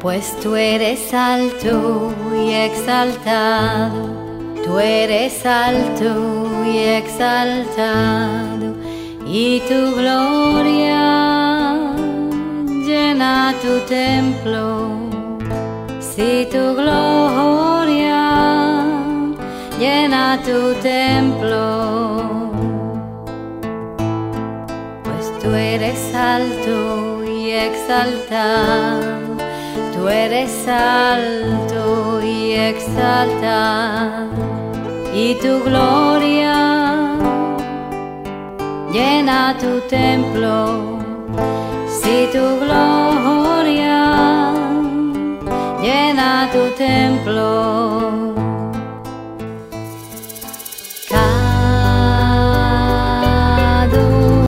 Pues tú eres alto y exaltado, tú eres alto y exaltado, y tu gloria llena tu templo. Si tu gloria llena tu templo, pues tú eres alto y exaltado, tú eres alto y exaltado, y tu gloria llena tu templo. Si tu gloria